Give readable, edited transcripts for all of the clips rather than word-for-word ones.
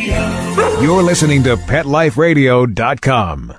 You're listening to PetLifeRadio.com.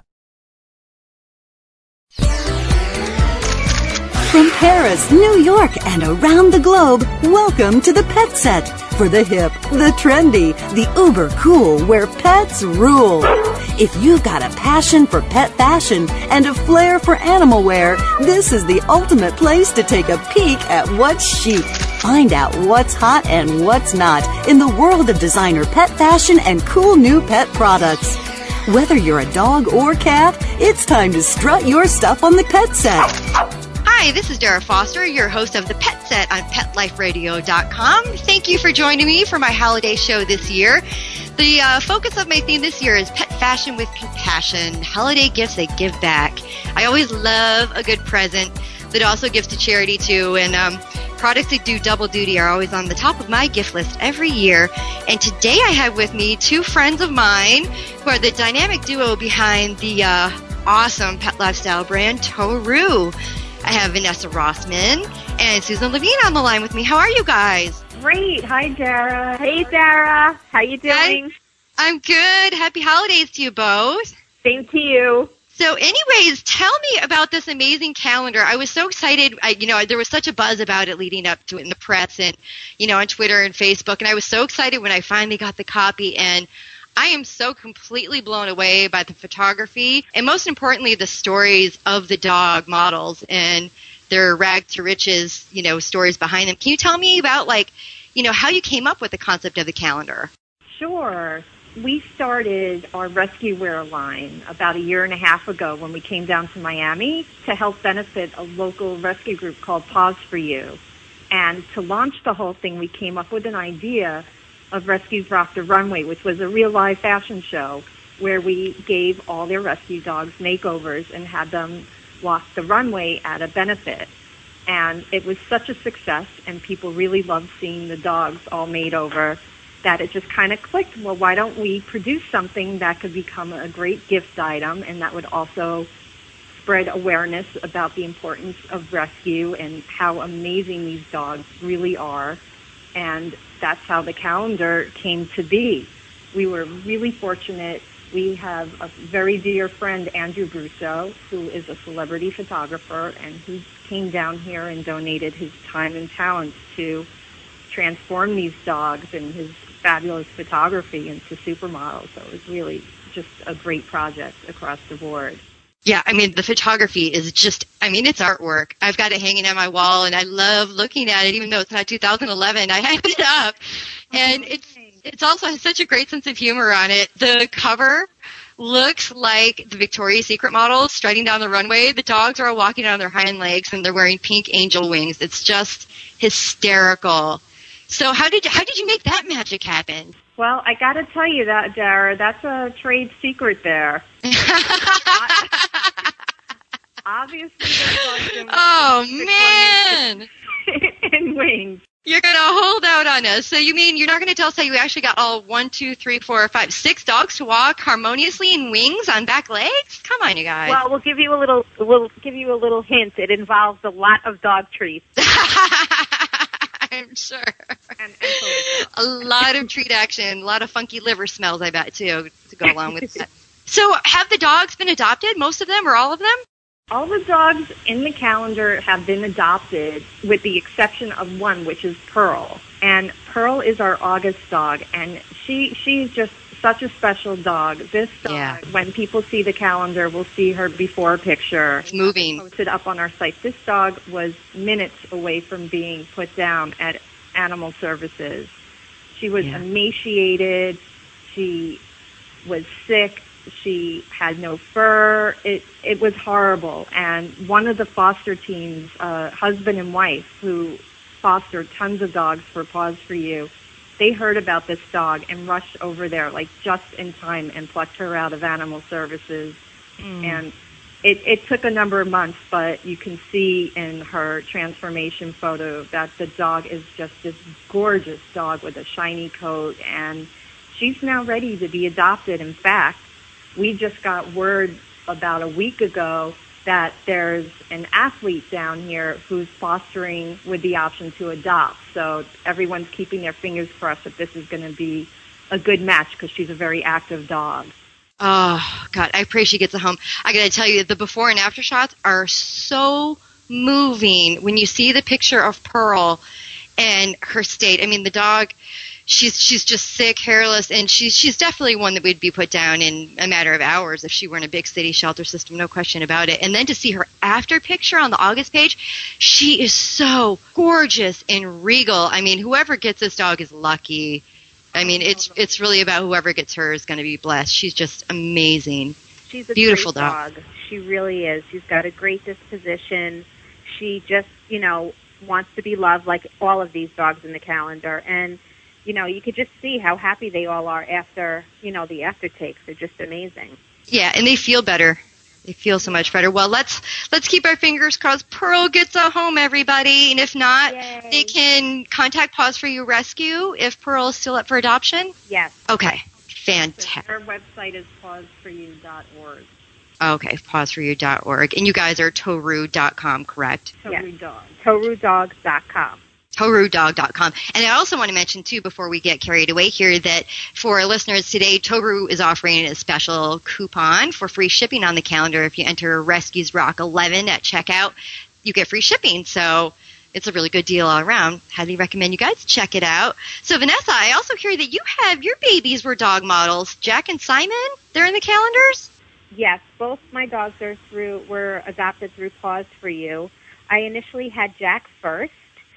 From Paris, New York, and around the globe, welcome to the Pet Set. For the hip, the trendy, the uber cool, where pets rule. If you've got a passion for pet fashion and a flair for animal wear, this is the ultimate place to take a peek at what's chic. Find out what's hot and what's not in the world of designer pet fashion and cool new pet products. Whether you're a dog or cat, it's time to strut your stuff on the Pet Set. Hi, this is Dara Foster, your host of The Pet Set on PetLifeRadio.com. Thank you for joining me for my holiday show this year. The focus of my theme this year is pet fashion with compassion, holiday gifts that give back. I always love a good present that also gives to charity too, and products that do double duty are always on the top of my gift list every year. And today I have with me two friends of mine who are the dynamic duo behind the awesome pet lifestyle brand Toru. I have Vanessa Rossman and Susan Levine on the line with me. How are you guys? Great. Hi, Dara. Hey, Dara. How you doing? I'm good. Happy holidays to you both. Same to you. So anyways, tell me about this amazing calendar. I was so excited. There was such a buzz about it leading up to it in the press and, on Twitter and Facebook. And I was so excited when I finally got the copy. And I am so completely blown away by the photography and, most importantly, the stories of the dog models and their rag to riches, stories behind them. Can you tell me about, how you came up with the concept of the calendar? Sure. We started our rescue wear line about 1.5 years ago when we came down to Miami to help benefit a local rescue group called Paws for You. And to launch the whole thing, we came up with an idea of Rescues Rock the Runway, which was a real live fashion show where we gave all their rescue dogs makeovers and had them walk the runway at a benefit. And it was such a success, and people really loved seeing the dogs all made over, that it just kind of clicked. Well, why don't we produce something that could become a great gift item and that would also spread awareness about the importance of rescue and how amazing these dogs really are. And that's how the calendar came to be. We were really fortunate. We have a very dear friend, Andrew Brusso, who is a celebrity photographer, and he came down here and donated his time and talents to transform these dogs and his fabulous photography into supermodels. So it was really just a great project across the board. Yeah, the photography is just, it's artwork. I've got it hanging on my wall, and I love looking at it, even though it's not 2011. I have it up, and it's also has such a great sense of humor on it. The cover looks like the Victoria's Secret models strutting down the runway. The dogs are all walking on their hind legs, and they're wearing pink angel wings. It's just hysterical. So how did you make that magic happen? Well, I got to tell you that, Dara, that's a trade secret there. Obviously, oh man! And wings. You're gonna hold out on us. So you mean you're not gonna tell us how you actually got all 1, 2, 3, 4, 5, 6 dogs to walk harmoniously in wings on back legs? Come on, you guys. Well, we'll give you a little hint. It involves a lot of dog treats. I'm sure. And a lot of treat action, a lot of funky liver smells, I bet, too, to go along with that. So have the dogs been adopted, most of them or all of them? All the dogs in the calendar have been adopted with the exception of one, which is Pearl. And Pearl is our August dog, and she's just such a special dog. This dog, when people see the calendar, will see her before picture. It's moving. Posted up on our site. This dog was minutes away from being put down at Animal Services. She was emaciated. She was sick. She had no fur. It was horrible. And one of the foster teams, husband and wife, who fostered tons of dogs for Paws for You, they heard about this dog and rushed over there just in time and plucked her out of Animal Services. And it took a number of months, but you can see in her transformation photo that the dog is just this gorgeous dog with a shiny coat, and she's now ready to be adopted. In fact, we just got word about a week ago that there's an athlete down here who's fostering with the option to adopt. So everyone's keeping their fingers crossed that this is going to be a good match because she's a very active dog. Oh, God, I pray she gets a home. I got to tell you, the before and after shots are so moving when you see the picture of Pearl and her state. I mean, the dog, she's just sick, hairless, and she's definitely one that would be put down in a matter of hours if she were in a big city shelter system, no question about it. And then to see her after picture on the August page, she is so gorgeous and regal. I mean, whoever gets this dog is lucky. I mean, it's really about whoever gets her is going to be blessed. She's just amazing. She's a beautiful great dog. She really is. She's got a great disposition. She just, wants to be loved like all of these dogs in the calendar. And, you could just see how happy they all are after, the aftertakes. They're just amazing. Yeah, and they feel better. They feel so much better. Well, let's keep our fingers crossed. Pearl gets a home, everybody. And if not, Yay. they can contact Paws for You Rescue if Pearl is still up for adoption. Yes. Okay. Fantastic. Our website is pawsforyou.org. Okay, pawsforyou.org. And you guys are toru.com, correct? Toru Dog. ToruDogs.com. ToruDog.com. And I also want to mention, too, before we get carried away here, that for our listeners today, Toru is offering a special coupon for free shipping on the calendar. If you enter Rescues Rock 11 at checkout, you get free shipping. So it's a really good deal all around. Highly recommend you guys check it out. So, Vanessa, I also hear that you have your babies were dog models. Jack and Simon, they're in the calendars? Yes, both my dogs were adopted through Paws for You. I initially had Jack first.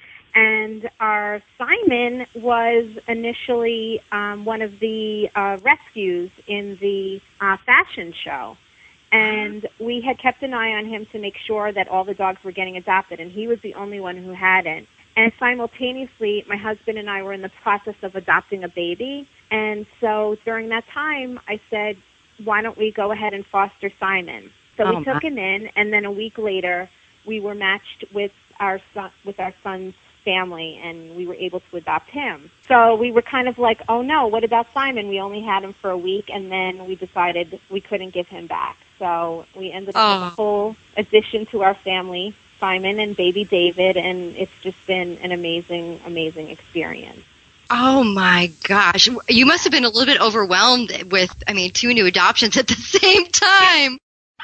And our Simon was initially one of the rescues in the fashion show. And we had kept an eye on him to make sure that all the dogs were getting adopted, and he was the only one who hadn't. And simultaneously, my husband and I were in the process of adopting a baby. And so during that time, I said, why don't we go ahead and foster Simon? So we took him in, and then a week later, we were matched with our son's family, and we were able to adopt him. So we were kind of like, oh no, what about Simon? We only had him for a week, and then we decided we couldn't give him back. So we ended up with a whole addition to our family, Simon and baby David, and it's just been an amazing, amazing experience. Oh my gosh. You must have been a little bit overwhelmed with, two new adoptions at the same time.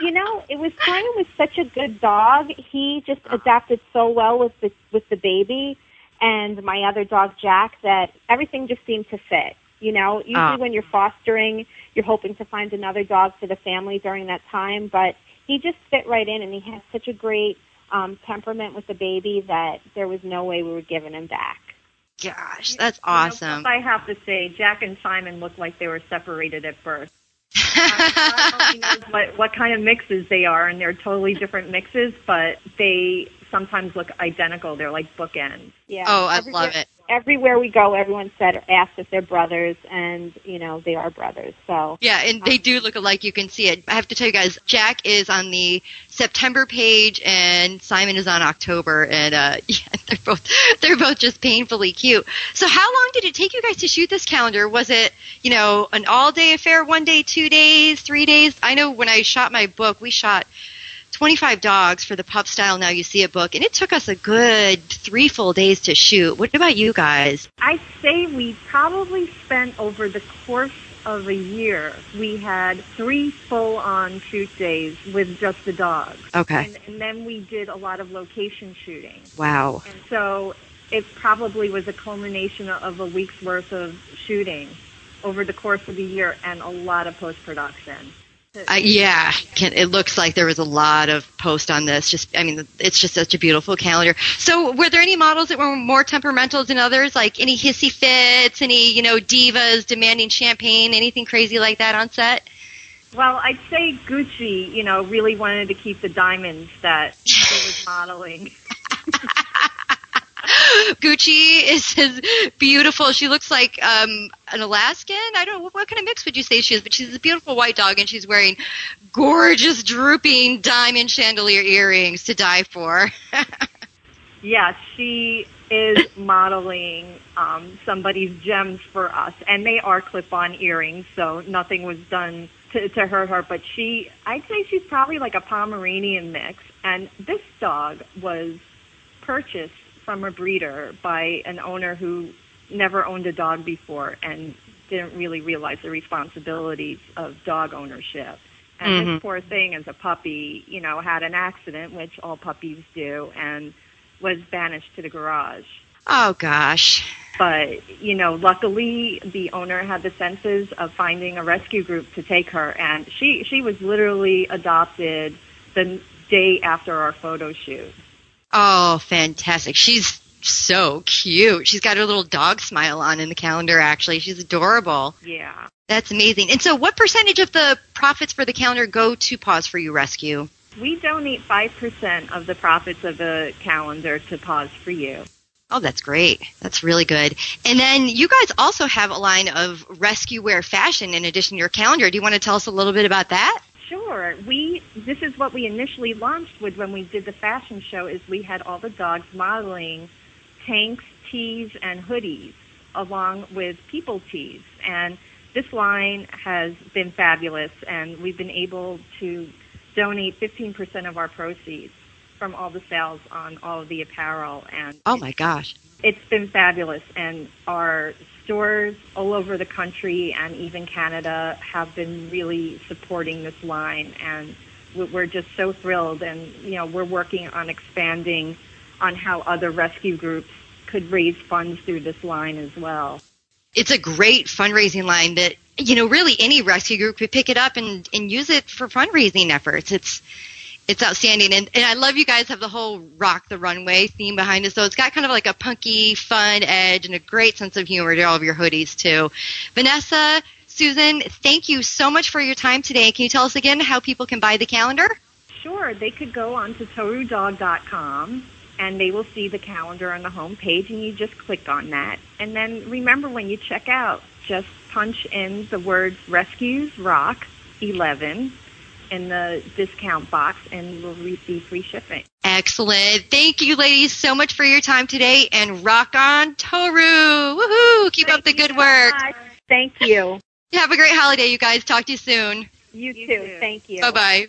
Simon was such a good dog. He just adapted so well with the baby and my other dog, Jack, that everything just seemed to fit. Usually when you're fostering, you're hoping to find another dog for the family during that time, but he just fit right in, and he had such a great temperament with the baby that there was no way we were giving him back. Gosh, that's awesome. I have to say, Jack and Simon looked like they were separated at birth. I don't know what kind of mixes they are, and they're totally different mixes, but they sometimes look identical. They're like bookends. Yeah. Oh, I love it. Everywhere we go, everyone asks if they're brothers, and, they are brothers. So yeah, and they do look alike. You can see it. I have to tell you guys, Jack is on the September page, and Simon is on October, and they're both just painfully cute. So how long did it take you guys to shoot this calendar? Was it, an all-day affair, 1 day, 2 days, 3 days? I know when I shot my book, we shot 25 dogs for the Pup Style Now You See It book, and it took us a good 3 full days to shoot. What about you guys? I'd say we probably spent over the course of a year, we had 3 full-on shoot days with just the dogs. Okay. And then we did a lot of location shooting. Wow. And so it probably was a culmination of a week's worth of shooting over the course of the year and a lot of post-production. It looks like there was a lot of post on this. It's just such a beautiful calendar. So were there any models that were more temperamental than others, like any hissy fits, any, divas demanding champagne, anything crazy like that on set? Well, I'd say Gucci, really wanted to keep the diamonds that he was modeling. Gucci is beautiful. She looks like an Alaskan. I don't know, what kind of mix would you say she is, but she's a beautiful white dog, and she's wearing gorgeous, drooping diamond chandelier earrings to die for. Yeah, she is modeling somebody's gems for us, and they are clip-on earrings, so nothing was done to hurt her, but I'd say she's probably like a Pomeranian mix, and this dog was purchased from a breeder by an owner who never owned a dog before and didn't really realize the responsibilities of dog ownership. And this poor thing, as a puppy, had an accident, which all puppies do, and was banished to the garage. Oh, gosh. But, luckily the owner had the senses of finding a rescue group to take her, and she was literally adopted the day after our photo shoot. Oh, fantastic. She's so cute. She's got her little dog smile on in the calendar, actually. She's adorable. Yeah. That's amazing. And so what percentage of the profits for the calendar go to Paws for You Rescue? We donate 5% of the profits of the calendar to Paws for You. Oh, that's great. That's really good. And then you guys also have a line of rescue wear fashion in addition to your calendar. Do you want to tell us a little bit about that? Sure. This is what we initially launched with when we did the fashion show, is we had all the dogs modeling tanks, tees, and hoodies, along with people tees. And this line has been fabulous, and we've been able to donate 15% of our proceeds from all the sales on all of the apparel. And oh my gosh, it's been fabulous. And our stores all over the country and even Canada have been really supporting this line, and we're just so thrilled. And we're working on expanding on how other rescue groups could raise funds through this line as well. It's a great fundraising line that really any rescue group could pick it up and use it for fundraising efforts. It's outstanding. And I love you guys have the whole Rock the Runway theme behind it. So it's got kind of like a punky, fun edge and a great sense of humor to all of your hoodies, too. Vanessa, Susan, thank you so much for your time today. Can you tell us again how people can buy the calendar? Sure. They could go on to torudog.com, and they will see the calendar on the home page, and you just click on that. And then remember, when you check out, just punch in the words Rescues Rock 11 in the discount box, and you'll receive free shipping. Excellent. Thank you, ladies, so much for your time today, and rock on Toru. Woohoo! Keep up the good work. Thank you. Have a great holiday, you guys. Talk to you soon. You too. Thank you. Bye-bye.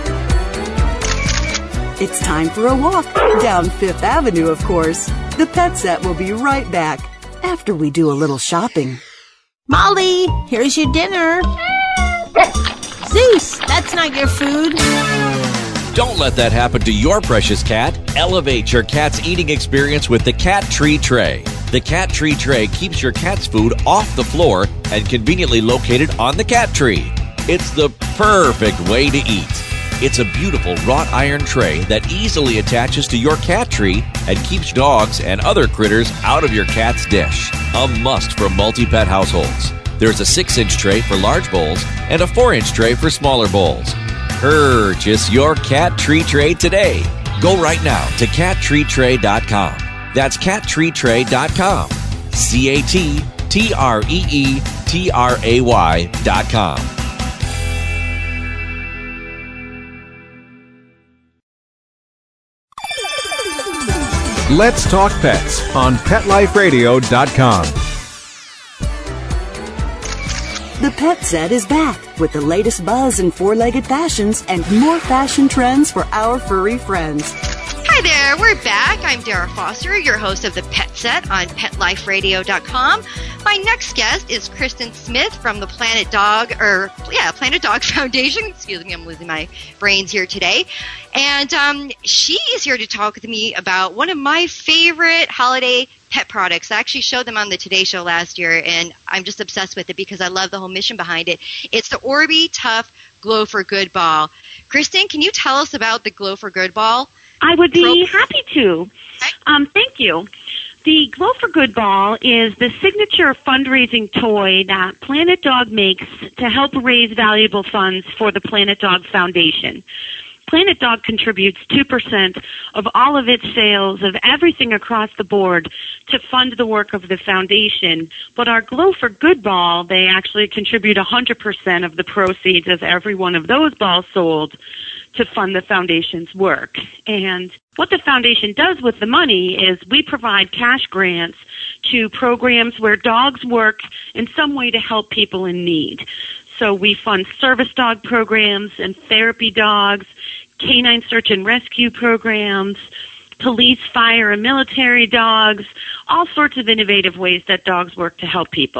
It's time for a walk down Fifth Avenue, of course. The Pet Set will be right back after we do a little shopping. Molly, here's your dinner. Zeus, that's not your food. Don't let that happen to your precious cat. Elevate your cat's eating experience with the Cat Tree Tray. The Cat Tree Tray keeps your cat's food off the floor and conveniently located on the cat tree. It's the perfect way to eat. It's a beautiful wrought iron tray that easily attaches to your cat tree and keeps dogs and other critters out of your cat's dish. A must for multi-pet households. There's a 6-inch tray for large bowls and a 4-inch tray for smaller bowls. Purchase your Cat Tree Tray today. Go right now to cattreetray.com. That's cattreetray.com. cattreetray.com. Let's Talk Pets on PetLifeRadio.com. The Pet Set is back with the latest buzz in four-legged fashions and more fashion trends for our furry friends. Hi there, we're back. I'm Dara Foster, your host of The Pet Set on PetLifeRadio.com. My next guest is Kristen Smith from the Planet Dog Foundation. Excuse me, I'm losing my brains here today. And she is here to talk with me about one of my favorite holiday pet products. I actually showed them on the Today Show last year, and I'm just obsessed with it because I love the whole mission behind it. It's the Orby Tough Glow for Good Ball. Kristen, can you tell us about the Glow for Good Ball? I would be happy to. Thank you. The Glow for Good Ball is the signature fundraising toy that Planet Dog makes to help raise valuable funds for the Planet Dog Foundation. Planet Dog contributes 2% of all of its sales of everything across the board to fund the work of the foundation. But our Glow for Good Ball, they actually contribute 100% of the proceeds of every one of those balls sold to fund the foundation's work. And what the foundation does with the money is we provide cash grants to programs where dogs work in some way to help people in need. So we fund service dog programs and therapy dogs, canine search and rescue programs, police, fire, and military dogs, all sorts of innovative ways that dogs work to help people.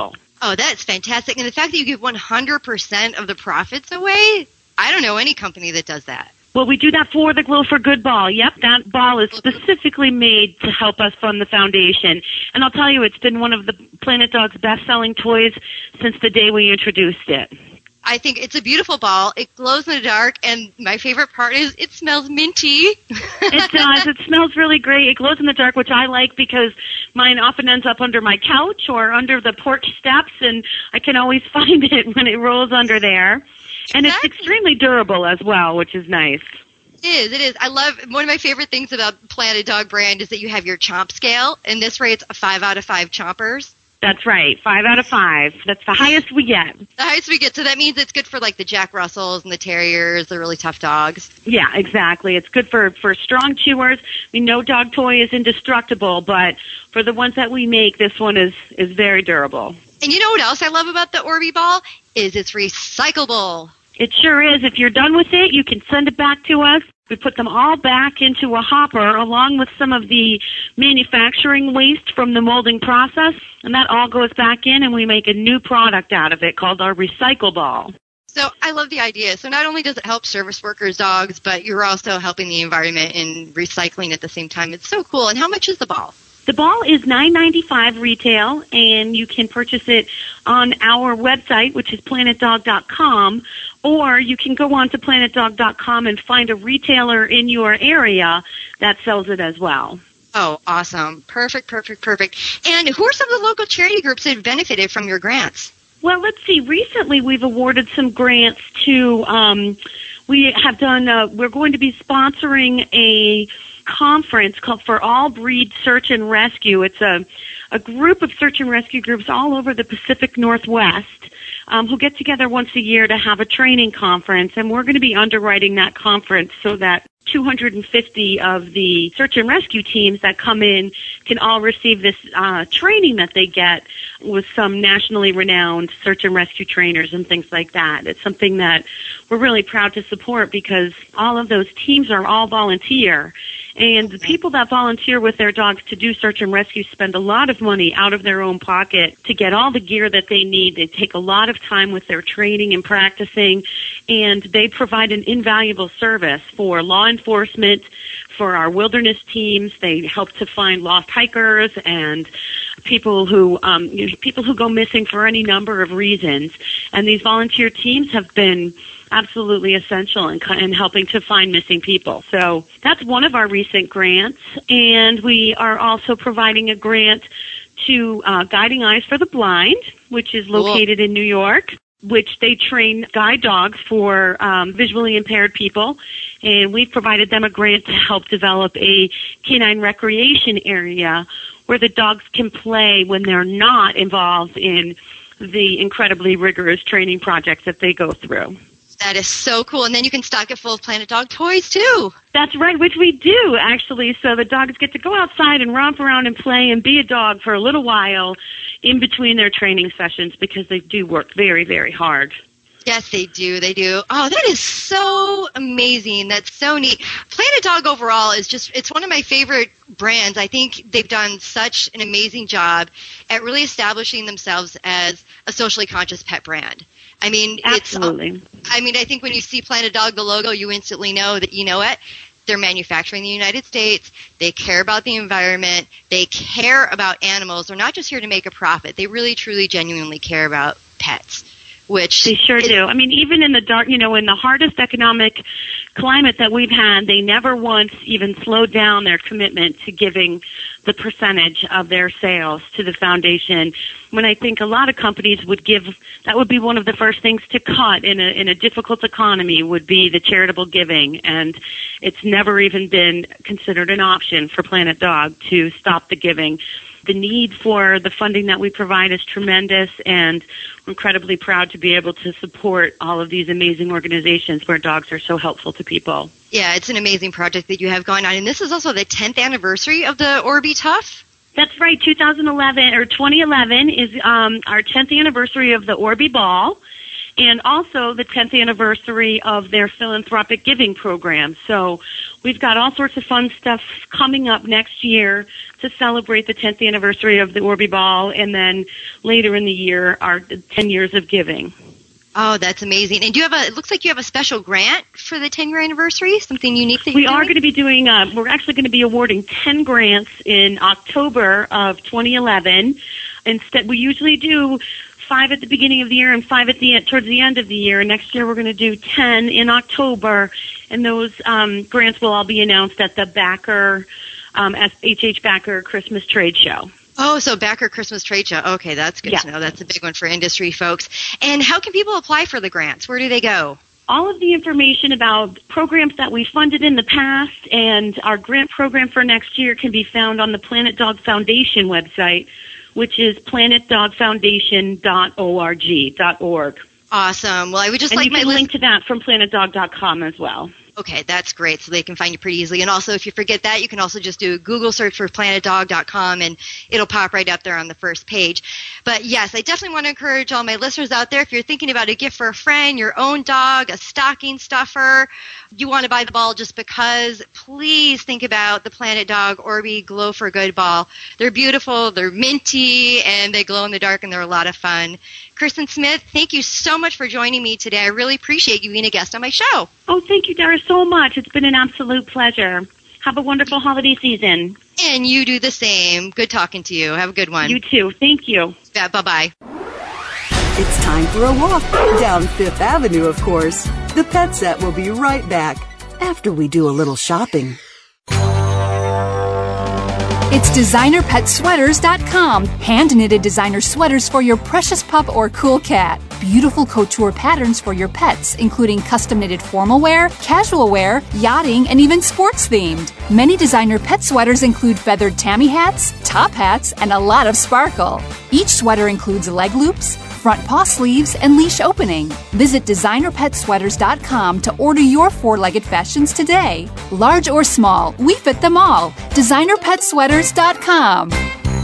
Oh, that's fantastic. And the fact that you give 100% of the profits away, I don't know any company that does that. Well, we do that for the Glow for Good ball. Yep, that ball is specifically made to help us fund the foundation. And I'll tell you, it's been one of the Planet Dog's best-selling toys since the day we introduced it. I think it's a beautiful ball. It glows in the dark, and my favorite part is it smells minty. It does. It smells really great. It glows in the dark, which I like because mine often ends up under my couch or under the porch steps, and I can always find it when it rolls under there. And it's extremely durable as well, which is nice. It is. I love, one of my favorite things about Planet Dog brand is that you have your chomp scale, and this rates a 5 out of 5 chompers. That's right, 5 out of 5. That's the highest we get. The highest we get, so that means it's good for like the Jack Russells and the Terriers, the really tough dogs. Yeah, exactly. It's good for strong chewers. I mean, no dog toy is indestructible, but for the ones that we make, this one is very durable. And you know what else I love about the Orby ball? Is it's recyclable. It sure is. If you're done with it, you can send it back to us. We put them all back into a hopper along with some of the manufacturing waste from the molding process, and that all goes back in, and we make a new product out of it called our Recycle Ball. So I love the idea. So not only does it help service workers' dogs, but you're also helping the environment and recycling at the same time. It's so cool. And how much is the ball? The ball is $9.95 retail, and you can purchase it on our website, which is planetdog.com, or you can go on to planetdog.com and find a retailer in your area that sells it as well. Oh, awesome. Perfect. And who are some of the local charity groups that have benefited from your grants? Well, let's see. Recently, we've awarded some grants to, we're going to be sponsoring a conference called For All Breed Search and Rescue. It's a group of search and rescue groups all over the Pacific Northwest who get together once a year to have a training conference, and we're going to be underwriting that conference so that 250 of the search and rescue teams that come in can all receive this training that they get with some nationally renowned search and rescue trainers and things like that. It's something that we're really proud to support because all of those teams are all volunteer. And the people that volunteer with their dogs to do search and rescue spend a lot of money out of their own pocket to get all the gear that they need. They take a lot of time with their training and practicing, and they provide an invaluable service for law enforcement, for our wilderness teams. They help to find lost hikers and people who go missing for any number of reasons. And these volunteer teams have been absolutely essential in helping to find missing people. So that's one of our recent grants. And we are also providing a grant to Guiding Eyes for the Blind, which is located in New York, which they train guide dogs for visually impaired people. And we've provided them a grant to help develop a canine recreation area where the dogs can play when they're not involved in the incredibly rigorous training projects that they go through. That is so cool. And then you can stock it full of Planet Dog toys, too. That's right, which we do, actually. So the dogs get to go outside and romp around and play and be a dog for a little while in between their training sessions because they do work very, very hard. Yes, they do. Oh, that is so amazing. That's so neat. Planet Dog overall is it's one of my favorite brands. I think they've done such an amazing job at really establishing themselves as a socially conscious pet brand. I mean, absolutely. I think when you see Planet Dog, the logo, you instantly know that, you know what? They're manufacturing in the United States. They care about the environment. They care about animals. They're not just here to make a profit. They really, truly, genuinely care about pets. Which they sure do. I mean, even in the dark, in the hardest economic climate that we've had, they never once even slowed down their commitment to giving the percentage of their sales to the foundation. When I think a lot of companies would give, that would be one of the first things to cut in a difficult economy would be the charitable giving, and it's never even been considered an option for Planet Dog to stop the giving. The need for the funding that we provide is tremendous, and we're incredibly proud to be able to support all of these amazing organizations where dogs are so helpful to people. Yeah, it's an amazing project that you have going on. And this is also the 10th anniversary of the Orby Tough? That's right. 2011 is our 10th anniversary of the Orby Ball. and also the 10th anniversary of their philanthropic giving program. So we've got all sorts of fun stuff coming up next year to celebrate the 10th anniversary of the Orby Ball, and then later in the year, our 10 years of giving. Oh, that's amazing. And it looks like you have a special grant for the 10-year anniversary, something unique that we are going to be doing. We're actually going to be awarding 10 grants in October of 2011. Instead, we usually do 5 at the beginning of the year and 5 towards the end of the year. Next year, we're going to do 10 in October, and those grants will all be announced at the Backer, H.H. Backer Christmas Trade Show. Oh, so Backer Christmas Trade Show. Okay, that's good to know. That's a big one for industry folks. And how can people apply for the grants? Where do they go? All of the information about programs that we funded in the past and our grant program for next year can be found on the Planet Dog Foundation website, which is planetdogfoundation.org. Awesome. Well, I would just and you can link to that from planetdog.com as well. Okay, that's great. So they can find you pretty easily. And also, if you forget that, you can also just do a Google search for planetdog.com, and it'll pop right up there on the first page. But yes, I definitely want to encourage all my listeners out there, if you're thinking about a gift for a friend, your own dog, a stocking stuffer, you want to buy the ball just because, please think about the Planet Dog Orby Glow for Good ball. They're beautiful, they're minty, and they glow in the dark, and they're a lot of fun. Kristen Smith, thank you so much for joining me today. I really appreciate you being a guest on my show. Oh, thank you, Dara, so much. It's been an absolute pleasure. Have a wonderful holiday season. And you do the same. Good talking to you. Have a good one. You too. Thank you. Yeah, bye-bye. It's time for a walk down Fifth Avenue, of course. The Pet Set will be right back after we do a little shopping. It's DesignerPetSweaters.com. Hand-knitted designer sweaters for your precious pup or cool cat. Beautiful couture patterns for your pets, including custom-knitted formal wear, casual wear, yachting, and even sports-themed. Many designer pet sweaters include feathered tammy hats, top hats, and a lot of sparkle. Each sweater includes leg loops, front paw sleeves, and leash opening. Visit DesignerPetSweaters.com to order your four-legged fashions today. Large or small, we fit them all. DesignerPetSweaters.com.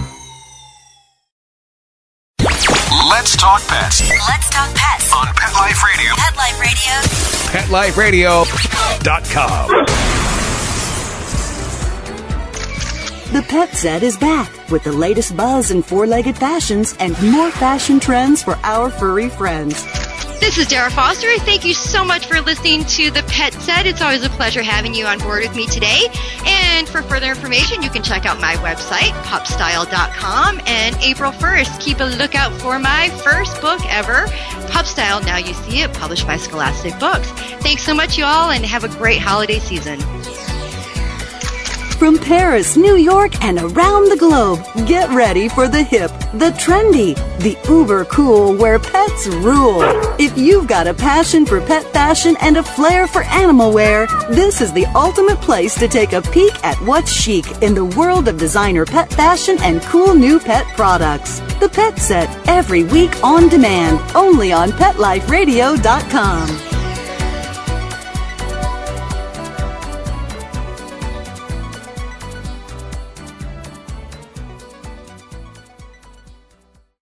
Let's talk pets. Let's talk pets On Pet Life Radio. Pet Life Radio. PetLifeRadio.com. The Pet Set is back with the latest buzz in four-legged fashions and more fashion trends for our furry friends. This is Dara Foster. Thank you so much for listening to The Pet Set. It's always a pleasure having you on board with me today. And for further information, you can check out my website, pupstyle.com. And April 1st, keep a lookout for my first book ever, Pup Style, Now You See It, published by Scholastic Books. Thanks so much, you all, and have a great holiday season. From Paris, New York, and around the globe, get ready for the hip, the trendy, the uber cool where pets rule. If you've got a passion for pet fashion and a flair for animal wear, this is the ultimate place to take a peek at what's chic in the world of designer pet fashion and cool new pet products. The Pet Set, every week on demand, only on PetLifeRadio.com.